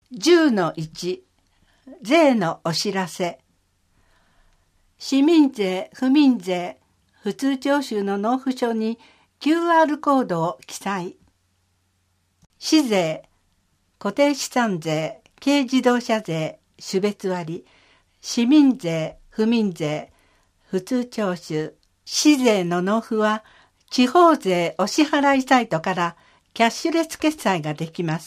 10-1 税のお知らせ。市民税、府民税、普通徴収の納付書に QR コードを記載。市税、固定資産税、軽自動車税、種別割、市民税、府民税、普通徴収、市税の納付は地方税お支払いサイトからキャッシュレス決済ができます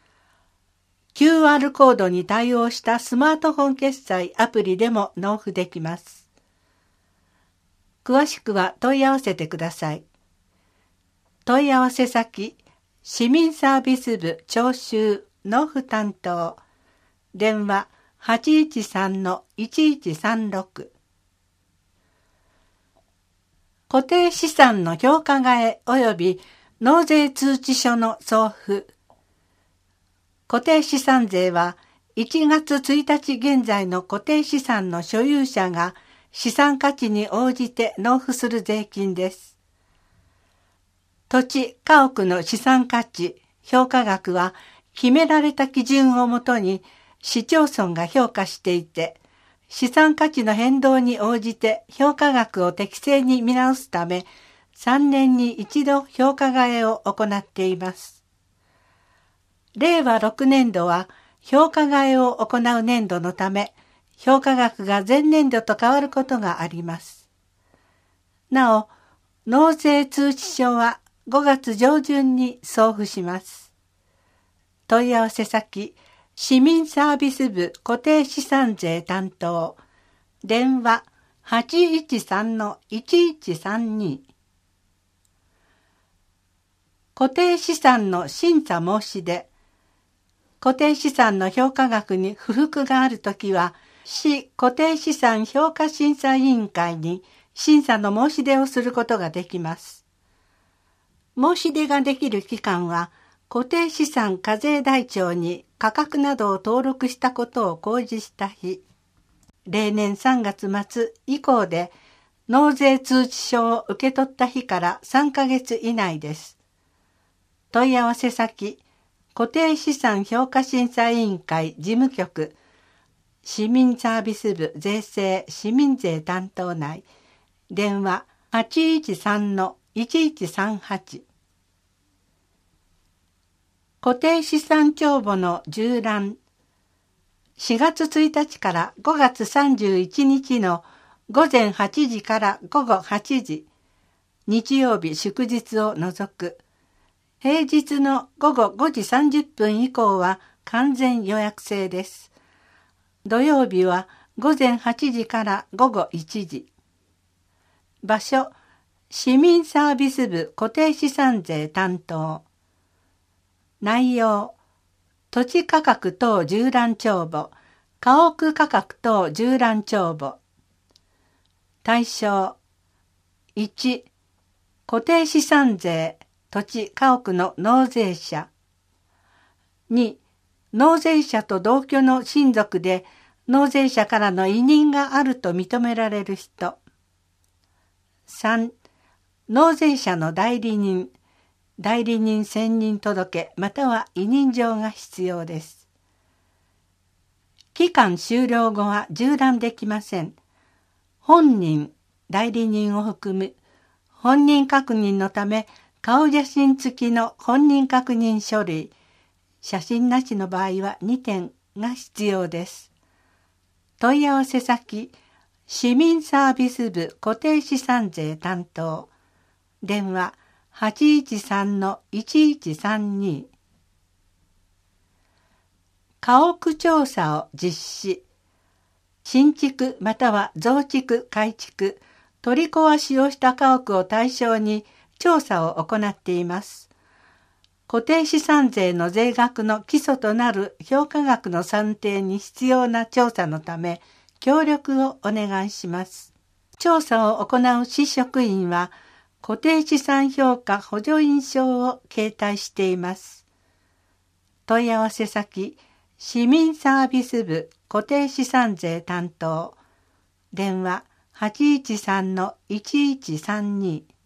。QR コードに対応したスマートフォン決済アプリでも納付できます。詳しくは問い合わせてください。問い合わせ先、市民サービス部徴収納付担当、電話 813-1136。固定資産の評価替え及び納税通知書の送付。固定資産税は1月1日現在の固定資産の所有者が資産価値に応じて納付する税金です。土地、家屋の資産価値、評価額は決められた基準をもとに市町村が評価していて、資産価値の変動に応じて評価額を適正に見直すため、3年に一度評価替えを行っています。令和6年度は評価替えを行う年度のため、評価額が前年度と変わることがあります。なお、納税通知書は5月上旬に送付します。問い合わせ先、市民サービス部固定資産税担当、電話 813-1132。固定資産の審査申し出。固定資産の評価額に不服があるときは、市固定資産評価審査委員会に審査の申し出をすることができます。申し出ができる期間は、固定資産課税台帳に価格などを登録したことを公示した日、例年3月末以降で納税通知書を受け取った日から3ヶ月以内です。問い合わせ先、固定資産評価審査委員会事務局、市民サービス部税制市民税担当内、電話 813-1138。固定資産帳簿の縦覧。4月1日から5月31日の午前8時から午後8時、日曜日祝日を除く。平日の午後5時30分以降は完全予約制です。土曜日は午前8時から午後1時。場所、市民サービス部固定資産税担当。内容、土地価格等縦覧帳簿、家屋価格等縦覧帳簿。対象、1、固定資産税、土地家屋の納税者。2、納税者と同居の親族で納税者からの委任があると認められる人。3、納税者の代理人。代理人選任届または委任状が必要です。期間終了後は縦覧できません。本人、代理人を含む本人確認のため顔写真付きの本人確認書類、写真なしの場合は2点が必要です。問い合わせ先、市民サービス部固定資産税担当、電話813-1132。家屋調査を実施。新築または増築、改築、取り壊しをした家屋を対象に調査を行っています。固定資産税の税額の基礎となる評価額の算定に必要な調査のため、協力をお願いします。調査を行う市職員は、固定資産評価補助印章を携帯しています。問い合わせ先、市民サービス部固定資産税担当、電話 813-1132。